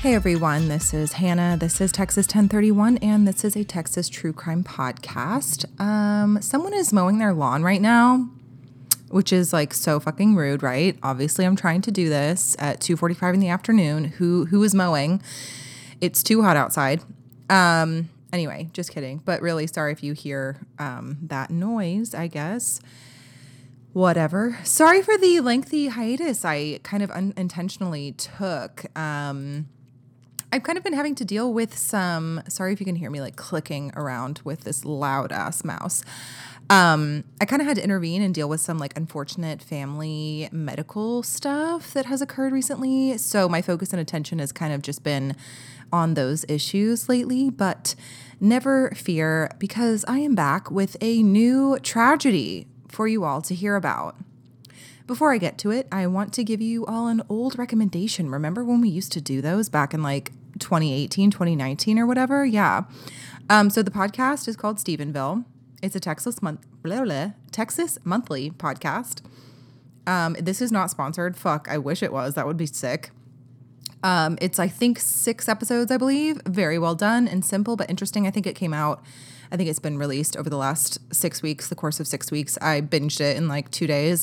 Hey everyone, this is Hannah. This is Texas 1031, and this is a Texas true crime podcast. Someone is mowing their lawn right now, which is like so fucking rude, right? Obviously, I'm trying to do this at 2:45 in the afternoon. Who is mowing? It's too hot outside. Anyway, just kidding. But really, sorry if you hear that noise, I guess. Whatever. Sorry for the lengthy hiatus I kind of unintentionally took. I've kind of been having to deal with sorry if you can hear me like clicking around with this loud ass mouse. I kind of had to intervene and deal with some like unfortunate family medical stuff that has occurred recently. So my focus and attention has kind of just been on those issues lately, but never fear, because I am back with a new tragedy for you all to hear about. Before I get to it, I want to give you all an old recommendation. Remember when we used to do those back in like 2018, 2019 or whatever? Yeah. So the podcast is called Stephenville. It's a Texas monthly podcast. This is not sponsored. Fuck, I wish it was. That would be sick. It's, I think, 6 episodes, I believe. Very well done and simple, but interesting. I think it's been released over the last 6 weeks, the course of 6 weeks. I binged it in like 2 days.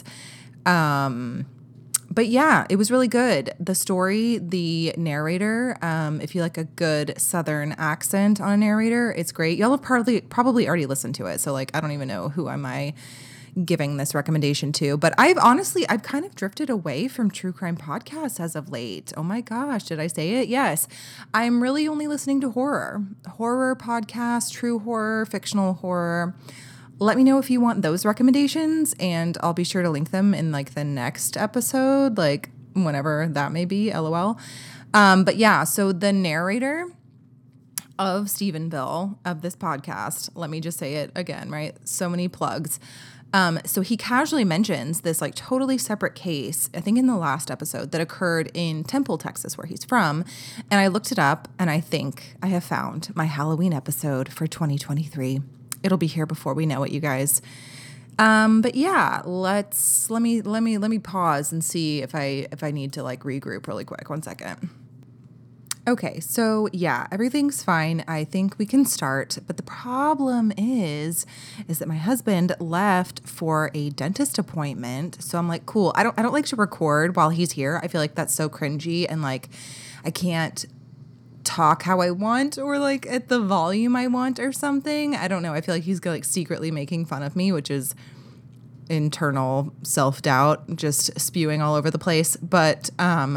But yeah, it was really good. The story, the narrator, if you like a good Southern accent on a narrator, it's great. Y'all have probably already listened to it. So like, I don't even know who am I giving this recommendation to, but I've kind of drifted away from true crime podcasts as of late. Oh my gosh, did I say it? Yes. I'm really only listening to horror podcasts, true horror, fictional horror. Let me know if you want those recommendations, and I'll be sure to link them in like the next episode, like whenever that may be, LOL. But yeah, so the narrator of Stephenville, of this podcast, let me just say it again, right? So many plugs. So he casually mentions this like totally separate case, I think in the last episode, that occurred in Temple, Texas, where he's from. And I looked it up, and I think I have found my Halloween episode for 2023. It'll be here before we know it, you guys. But yeah, let me pause and see if I need to like regroup really quick. 1 second. Okay, so yeah, everything's fine. I think we can start. But the problem is that my husband left for a dentist appointment. So I'm like, cool. I don't like to record while he's here. I feel like that's so cringy, and like I can't talk how I want or like at the volume I want or something. I don't know. I feel like he's like secretly making fun of me, which is internal self-doubt just spewing all over the place. But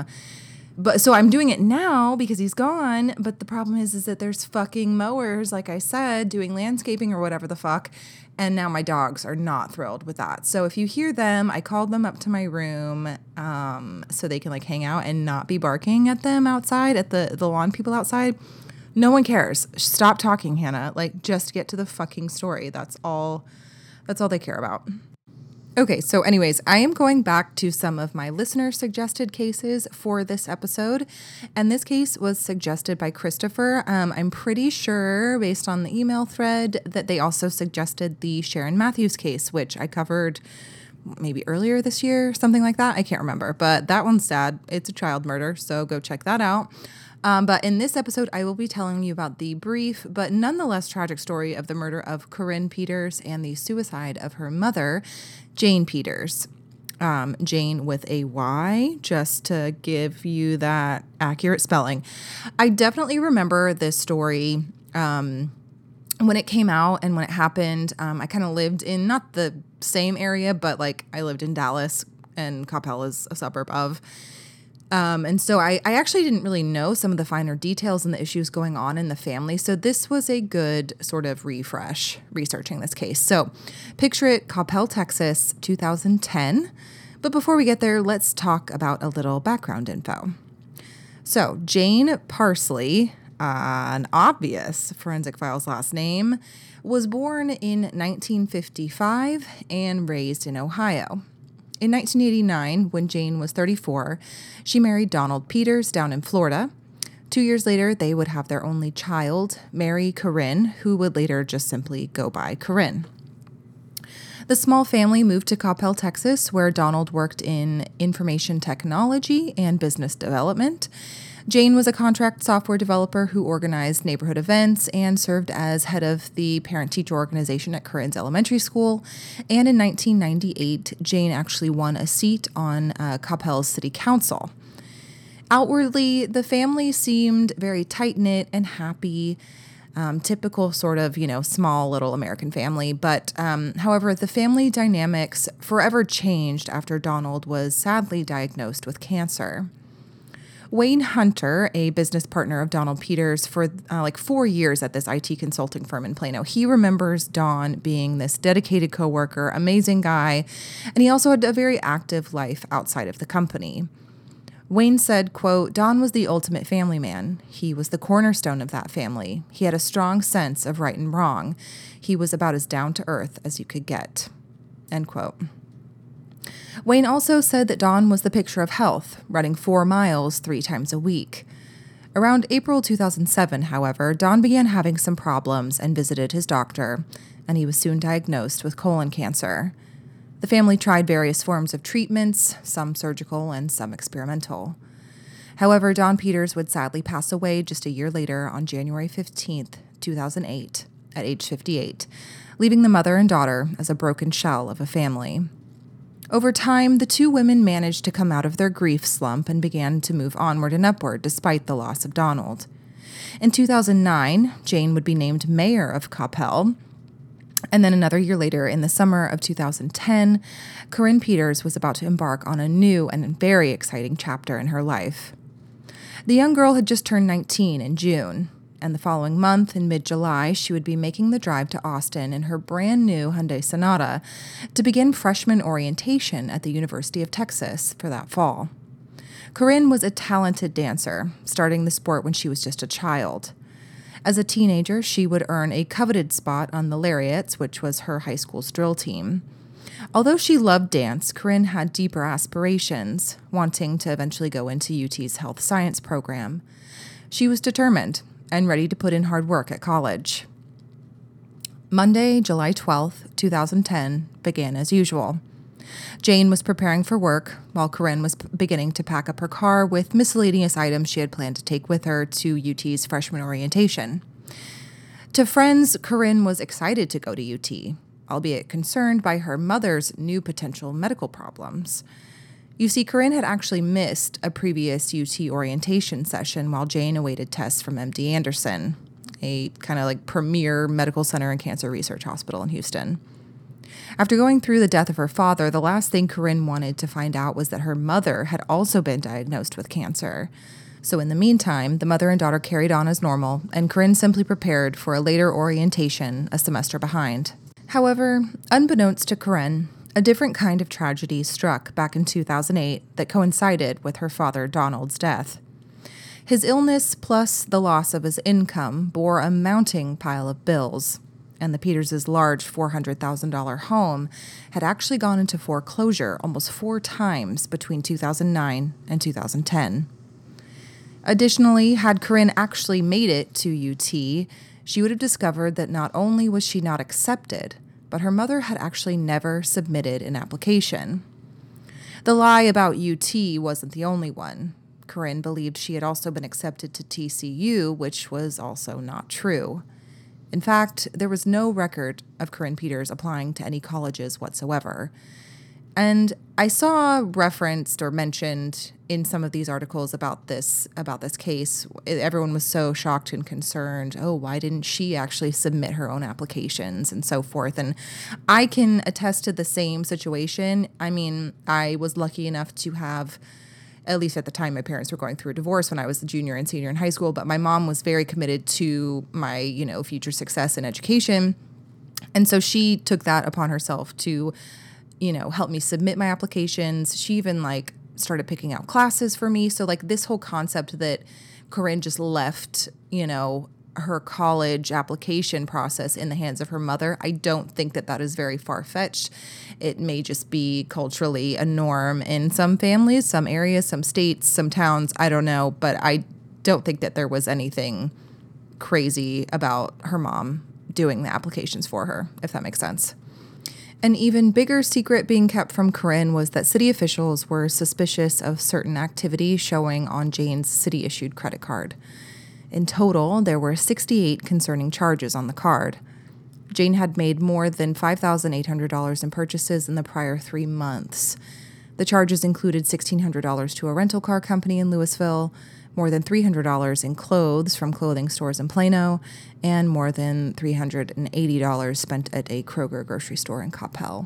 so I'm doing it now because he's gone. But the problem is that there's fucking mowers, like I said, doing landscaping or whatever the fuck. And now my dogs are not thrilled with that. So if you hear them, I called them up to my room so they can like hang out and not be barking at them outside, at the lawn people outside. No one cares. Stop talking, Hannah. Like, just get to the fucking story. That's all they care about. Okay, so anyways, I am going back to some of my listener suggested cases for this episode, and this case was suggested by Christopher. I'm pretty sure, based on the email thread, that they also suggested the Sharon Matthews case, which I covered maybe earlier this year, something like that. I can't remember, but that one's sad. It's a child murder, so go check that out. But in this episode, I will be telling you about the brief but nonetheless tragic story of the murder of Corinne Peters and the suicide of her mother, Jane Peters. Jane with a Y, just to give you that accurate spelling. I definitely remember this story when it came out and when it happened. I kind of lived in not the same area, but like I lived in Dallas, and Coppell is a suburb of. And so I actually didn't really know some of the finer details and the issues going on in the family. So this was a good sort of refresh researching this case. So picture it, Coppell, Texas, 2010. But before we get there, let's talk about a little background info. So Jane Parsley, an obvious Forensic Files last name, was born in 1955 and raised in Ohio. In 1989, when Jane was 34, she married Donald Peters down in Florida. 2 years later, they would have their only child, Mary Corinne, who would later just simply go by Corinne. The small family moved to Coppell, Texas, where Donald worked in information technology and business development. Jane was a contract software developer who organized neighborhood events and served as head of the parent-teacher organization at Corinne's elementary school. And in 1998, Jane actually won a seat on Coppell's city council. Outwardly, the family seemed very tight-knit and happy, typical sort of, small little American family. But however, the family dynamics forever changed after Donald was sadly diagnosed with cancer. Wayne Hunter, a business partner of Donald Peters for 4 years at this IT consulting firm in Plano, he remembers Don being this dedicated coworker, amazing guy, and he also had a very active life outside of the company. Wayne said, quote, "Don was the ultimate family man. He was the cornerstone of that family. He had a strong sense of right and wrong. He was about as down to earth as you could get." End quote. Wayne also said that Don was the picture of health, running 4 miles 3 times a week. Around April 2007, however, Don began having some problems and visited his doctor, and he was soon diagnosed with colon cancer. The family tried various forms of treatments, some surgical and some experimental. However, Don Peters would sadly pass away just a year later on January 15th, 2008, at age 58, leaving the mother and daughter as a broken shell of a family. Over time, the two women managed to come out of their grief slump and began to move onward and upward despite the loss of Donald. In 2009, Jane would be named mayor of Coppell. And then another year later, in the summer of 2010, Corinne Peters was about to embark on a new and very exciting chapter in her life. The young girl had just turned 19 in June, and the following month, in mid-July, she would be making the drive to Austin in her brand new Hyundai Sonata to begin freshman orientation at the University of Texas for that fall. Corinne was a talented dancer, starting the sport when she was just a child. As a teenager, she would earn a coveted spot on the Lariats, which was her high school's drill team. Although she loved dance, Corinne had deeper aspirations, wanting to eventually go into UT's health science program. She was determined and ready to put in hard work at college. Monday, July 12th, 2010, began as usual. Jane was preparing for work, while Corinne was beginning to pack up her car with miscellaneous items she had planned to take with her to UT's freshman orientation. To friends, Corinne was excited to go to UT, albeit concerned by her mother's new potential medical problems. You see, Corinne had actually missed a previous UT orientation session while Jane awaited tests from MD Anderson, a kind of premier medical center and cancer research hospital in Houston. After going through the death of her father, the last thing Corinne wanted to find out was that her mother had also been diagnosed with cancer. So in the meantime, the mother and daughter carried on as normal, and Corinne simply prepared for a later orientation a semester behind. However, unbeknownst to Corinne, a different kind of tragedy struck back in 2008 that coincided with her father Donald's death. His illness plus the loss of his income bore a mounting pile of bills, and the Peters' large $400,000 home had actually gone into foreclosure almost 4 times between 2009 and 2010. Additionally, had Corinne actually made it to UT, she would have discovered that not only was she not accepted, but her mother had actually never submitted an application. The lie about UT wasn't the only one. Corinne believed she had also been accepted to TCU, which was also not true. In fact, there was no record of Corinne Peters applying to any colleges whatsoever. And I saw referenced or mentioned in some of these articles about this case, everyone was so shocked and concerned. Oh, why didn't she actually submit her own applications and so forth? And I can attest to the same situation. I mean, I was lucky enough to have, at least at the time, my parents were going through a divorce when I was a junior and senior in high school, but my mom was very committed to my, future success in education. And so she took that upon herself to, help me submit my applications. She even started picking out classes for me. So this whole concept that Corinne just left, her college application process in the hands of her mother, I don't think that is very far-fetched. It may just be culturally a norm in some families, some areas, some states, some towns. I don't know, but I don't think that there was anything crazy about her mom doing the applications for her, if that makes sense. An even bigger secret being kept from Corinne was that city officials were suspicious of certain activity showing on Jane's city-issued credit card. In total, there were 68 concerning charges on the card. Jane had made more than $5,800 in purchases in the prior 3 months. The charges included $1,600 to a rental car company in Louisville, more than $300 in clothes from clothing stores in Plano, and more than $380 spent at a Kroger grocery store in Coppell.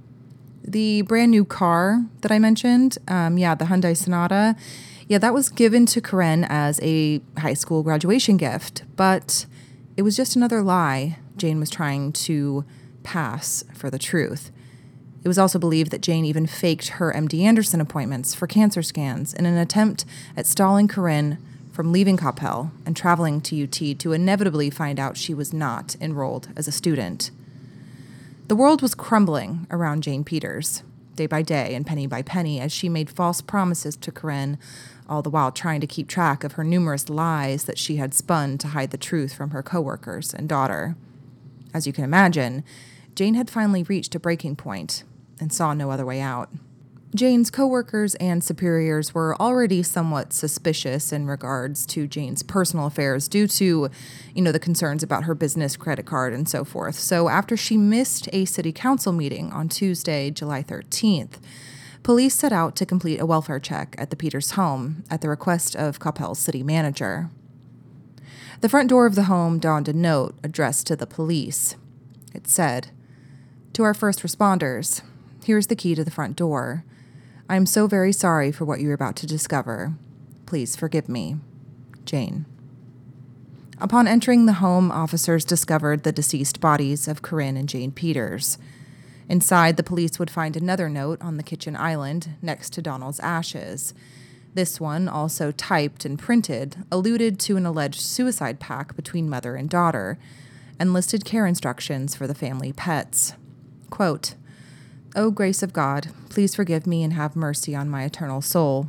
The brand new car that I mentioned, the Hyundai Sonata, that was given to Corinne as a high school graduation gift, but it was just another lie Jane was trying to pass for the truth. It was also believed that Jane even faked her MD Anderson appointments for cancer scans in an attempt at stalling Corinne from leaving Coppell and traveling to UT to inevitably find out she was not enrolled as a student. The world was crumbling around Jane Peters, day by day and penny by penny, as she made false promises to Corinne, all the while trying to keep track of her numerous lies that she had spun to hide the truth from her coworkers and daughter. As you can imagine, Jane had finally reached a breaking point and saw no other way out. Jane's coworkers and superiors were already somewhat suspicious in regards to Jane's personal affairs due to, the concerns about her business credit card and so forth. So after she missed a city council meeting on Tuesday, July 13th, police set out to complete a welfare check at the Peters home at the request of Coppell's city manager. The front door of the home donned a note addressed to the police. It said, "To our first responders, here's the key to the front door. I am so very sorry for what you're about to discover. Please forgive me. Jane." Upon entering the home, officers discovered the deceased bodies of Corinne and Jane Peters. Inside, the police would find another note on the kitchen island next to Donald's ashes. This one, also typed and printed, alluded to an alleged suicide pact between mother and daughter and listed care instructions for the family pets. Quote, "O grace of God, please forgive me and have mercy on my eternal soul."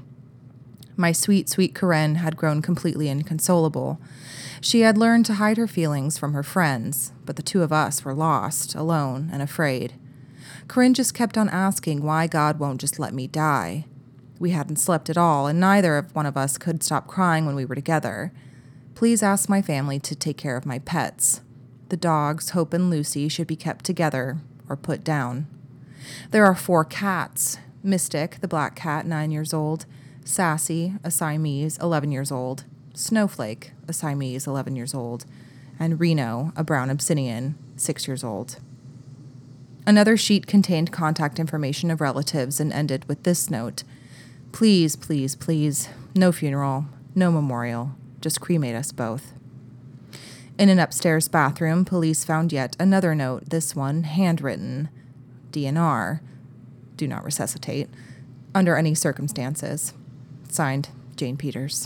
My sweet, sweet Corinne had grown completely inconsolable. She had learned to hide her feelings from her friends, but the two of us were lost, alone, and afraid. Corinne just kept on asking why God won't just let me die. We hadn't slept at all, and neither of one of us could stop crying when we were together. Please ask my family to take care of my pets. The dogs, Hope and Lucy, should be kept together or put down. There are 4 cats: Mystic, the black cat, 9 years old; Sassy, a Siamese, 11 years old; Snowflake, a Siamese, 11 years old; and Reno, a brown Abyssinian, 6 years old. Another sheet contained contact information of relatives and ended with this note: "Please, please, please, no funeral, no memorial, just cremate us both." In an upstairs bathroom, police found yet another note, this one handwritten: DNR, do not resuscitate, under any circumstances. Signed, Jane Peters.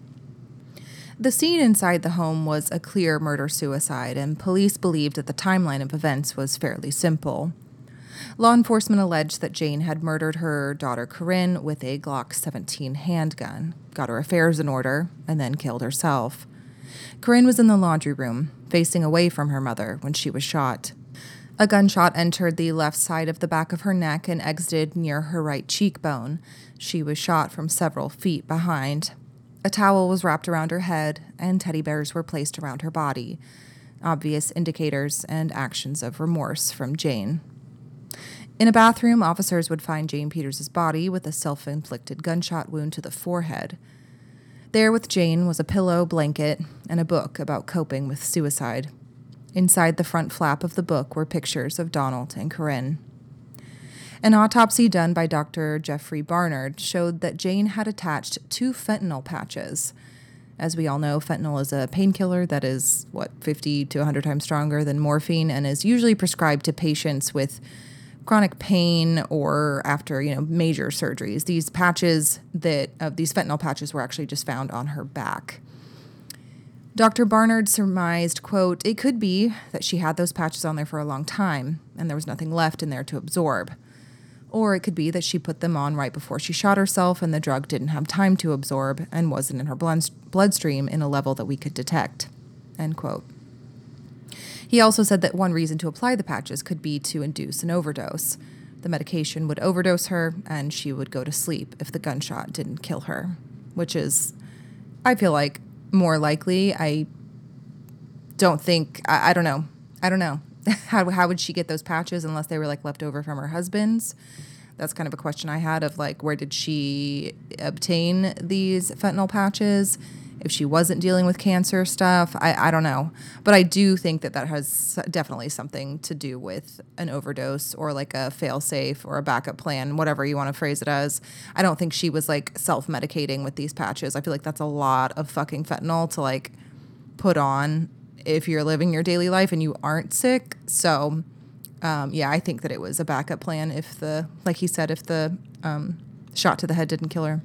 The scene inside the home was a clear murder-suicide, and police believed that the timeline of events was fairly simple. Law enforcement alleged that Jane had murdered her daughter Corinne with a Glock 17 handgun, got her affairs in order, and then killed herself. Corinne was in the laundry room, facing away from her mother, when she was shot. A gunshot entered the left side of the back of her neck and exited near her right cheekbone. She was shot from several feet behind. A towel was wrapped around her head, and teddy bears were placed around her body, obvious indicators and actions of remorse from Jane. In a bathroom, officers would find Jane Peters' body with a self-inflicted gunshot wound to the forehead. There with Jane was a pillow, blanket, and a book about coping with suicide. Inside the front flap of the book were pictures of Donald and Corinne. An autopsy done by Dr. Jeffrey Barnard showed that Jane had attached 2 fentanyl patches. As we all know, fentanyl is a painkiller that is, 50 to 100 times stronger than morphine and is usually prescribed to patients with chronic pain or after, major surgeries. These fentanyl patches were actually just found on her back. Dr. Barnard surmised, quote, "It could be that she had those patches on there for a long time and there was nothing left in there to absorb. Or it could be that she put them on right before she shot herself and the drug didn't have time to absorb and wasn't in her bloodstream in a level that we could detect," end quote. He also said that one reason to apply the patches could be to induce an overdose. The medication would overdose her, and she would go to sleep if the gunshot didn't kill her, which is, I feel like, more likely. I don't think, I don't know. I don't know. How would she get those patches unless they were like left over from her husband's? That's kind of a question I had of like, where did she obtain these fentanyl patches? If she wasn't dealing with cancer stuff, I don't know. But I do think that has definitely something to do with an overdose or like a fail-safe or a backup plan, whatever you want to phrase it as. I don't think she was like self-medicating with these patches. I feel like that's a lot of fucking fentanyl to like put on if you're living your daily life and you aren't sick. So, yeah, I think that it was a backup plan if like he said, if the shot to the head didn't kill her.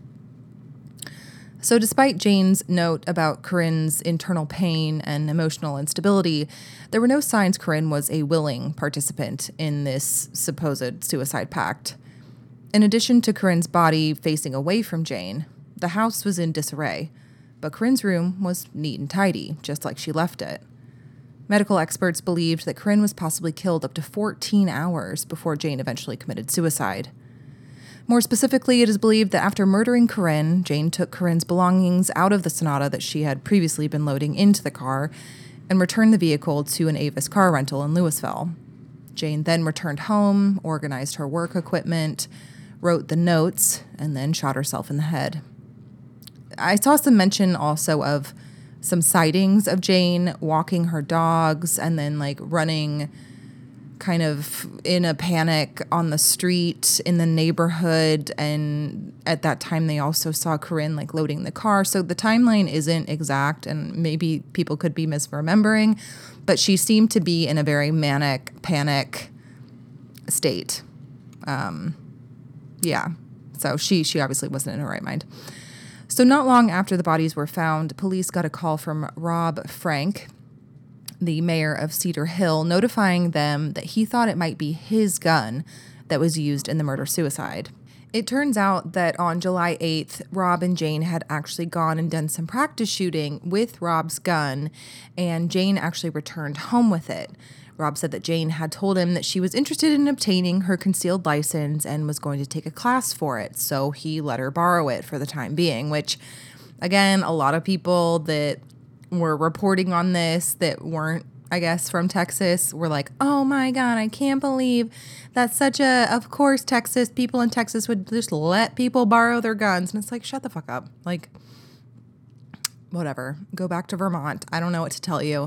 So despite Jane's note about Corinne's internal pain and emotional instability, there were no signs Corinne was a willing participant in this supposed suicide pact. In addition to Corinne's body facing away from Jane, the house was in disarray, but Corinne's room was neat and tidy, just like she left it. Medical experts believed that Corinne was possibly killed up to 14 hours before Jane eventually committed suicide. More specifically, it is believed that after murdering Corinne, Jane took Corinne's belongings out of the Sonata that she had previously been loading into the car and returned the vehicle to an Avis car rental in Louisville. Jane then returned home, organized her work equipment, wrote the notes, and then shot herself in the head. I saw some mention also of some sightings of Jane walking her dogs and then like running kind of in a panic on the street in the neighborhood. And at that time, they also saw Corinne like loading the car. So the timeline isn't exact and maybe people could be misremembering, but she seemed to be in a very manic panic state. Yeah. So she obviously wasn't in her right mind. So not long after the bodies were found, police got a call from Rob Frank, the mayor of Cedar Hill, notifying them that he thought it might be his gun that was used in the murder-suicide. It turns out that on July 8th, Rob and Jane had actually gone and done some practice shooting with Rob's gun, and Jane actually returned home with it. Rob said that Jane had told him that she was interested in obtaining her concealed license and was going to take a class for it, so he let her borrow it for the time being, which, again, a lot of people that were reporting on this that weren't, I guess, from Texas were like, oh my God, I can't believe that's of course, Texas, people in Texas would just let people borrow their guns. And it's like, shut the fuck up. Like, whatever. Go back to Vermont. I don't know what to tell you.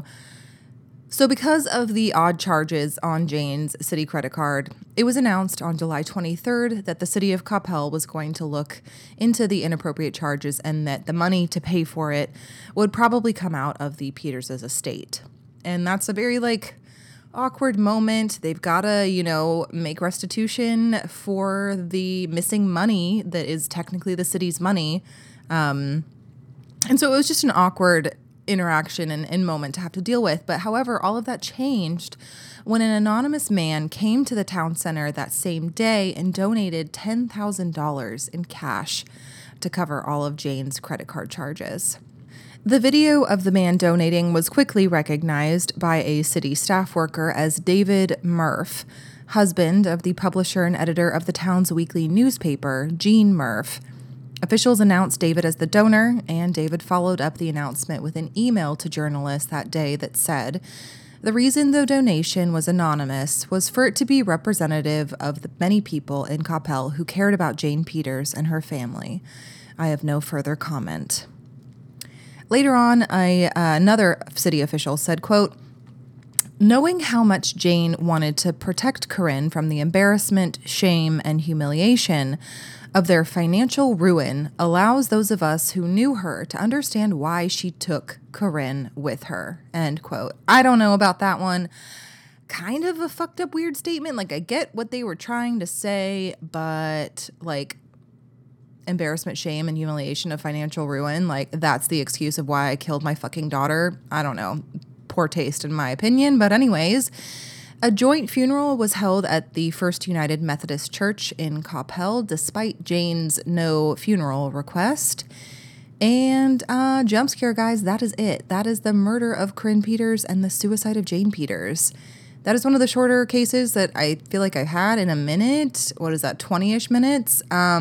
So because of the odd charges on Jane's Citi credit card, it was announced on July 23rd that the city of Coppell was going to look into the inappropriate charges and that the money to pay for it would probably come out of the Peters' estate. And that's a very, awkward moment. They've got to, make restitution for the missing money that is technically the city's money. And so it was just an awkward interaction and moment to have to deal with. But however, all of that changed when an anonymous man came to the town center that same day and donated $10,000 in cash to cover all of Jane's credit card charges. The video of the man donating was quickly recognized by a city staff worker as David Murph, husband of the publisher and editor of the town's weekly newspaper, Gene Murph. Officials announced David as the donor, and David followed up the announcement with an email to journalists that day that said, the reason the donation was anonymous was for it to be representative of the many people in Coppell who cared about Jane Peters and her family. I have no further comment. Later on, another city official said, quote, knowing how much Jane wanted to protect Corinne from the embarrassment, shame, and humiliation of their financial ruin allows those of us who knew her to understand why she took Corinne with her, end quote. I don't know about that one. Kind of a fucked up weird statement. I get what they were trying to say, but embarrassment, shame, and humiliation of financial ruin, that's the excuse of why I killed my fucking daughter. I don't know. Poor taste in my opinion. But anyways, a joint funeral was held at the First United Methodist Church in Coppell, despite Jane's no funeral request. And jump scare, guys, that is it. That is the murder of Corinne Peters and the suicide of Jane Peters. That is one of the shorter cases that I feel like I've had in a minute. What is that, 20-ish minutes?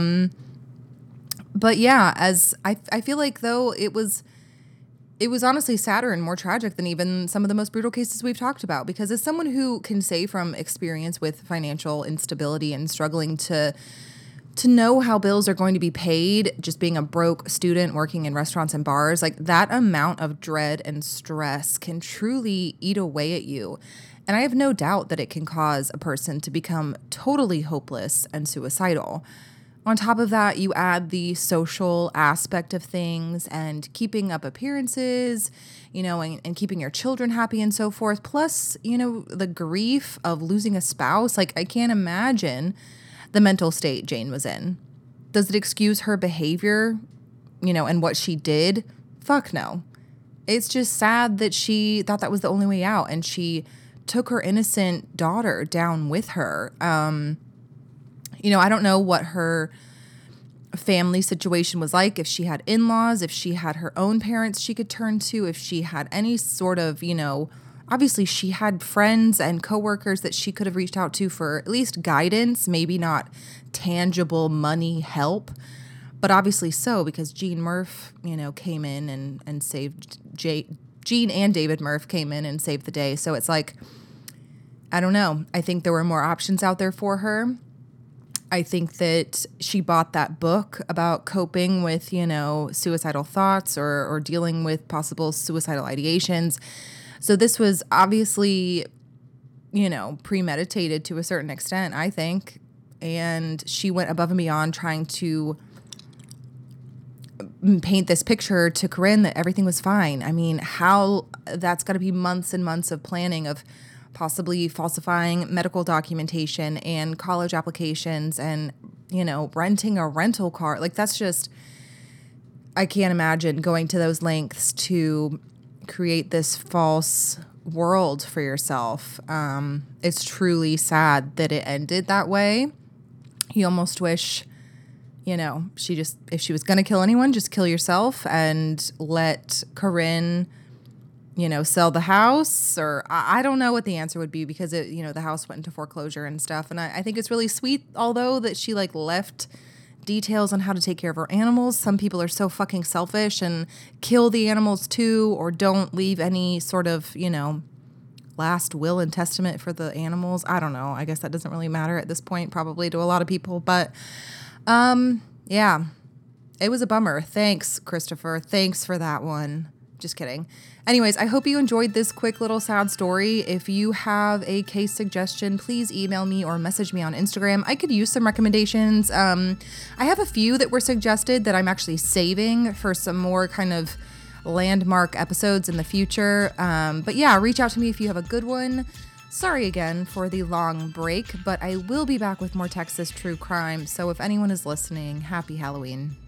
But yeah, as I feel like, though, it was honestly sadder and more tragic than even some of the most brutal cases we've talked about. Because as someone who can say from experience with financial instability and struggling to know how bills are going to be paid, just being a broke student working in restaurants and bars, like that amount of dread and stress can truly eat away at you. And I have no doubt that it can cause a person to become totally hopeless and suicidal. On top of that, you add the social aspect of things and keeping up appearances, and keeping your children happy and so forth. Plus, the grief of losing a spouse. Like, I can't imagine the mental state Jane was in. Does it excuse her behavior, and what she did? Fuck no. It's just sad that she thought that was the only way out, and she took her innocent daughter down with her. I don't know what her family situation was like, if she had in-laws, if she had her own parents she could turn to, if she had any sort of, obviously she had friends and coworkers that she could have reached out to for at least guidance, maybe not tangible money help, but obviously so, because Gene Murph, came in and saved Gene and David Murph came in and saved the day. So it's like, I don't know. I think there were more options out there for her. I think that she bought that book about coping with, suicidal thoughts or dealing with possible suicidal ideations. So this was obviously, premeditated to a certain extent, I think. And she went above and beyond trying to paint this picture to Corinne that everything was fine. I mean, how that's got to be months and months of planning of possibly falsifying medical documentation and college applications and, renting a rental car. Like, that's just, I can't imagine going to those lengths to create this false world for yourself. It's truly sad that it ended that way. You almost wish, if she was going to kill anyone, just kill yourself and let Corinne, sell the house, or I don't know what the answer would be, because the house went into foreclosure and stuff. And I think it's really sweet, although, that she left details on how to take care of her animals. Some people are so fucking selfish and kill the animals too, or don't leave any sort of, last will and testament for the animals. I don't know. I guess that doesn't really matter at this point, probably to a lot of people, but yeah, it was a bummer. Thanks, Christopher. Thanks for that one. Just kidding. Anyways, I hope you enjoyed this quick little sad story. If you have a case suggestion, please email me or message me on Instagram. I could use some recommendations. I have a few that were suggested that I'm actually saving for some more kind of landmark episodes in the future. But yeah, reach out to me if you have a good one. Sorry again for the long break, but I will be back with more Texas true crime. So if anyone is listening, happy Halloween.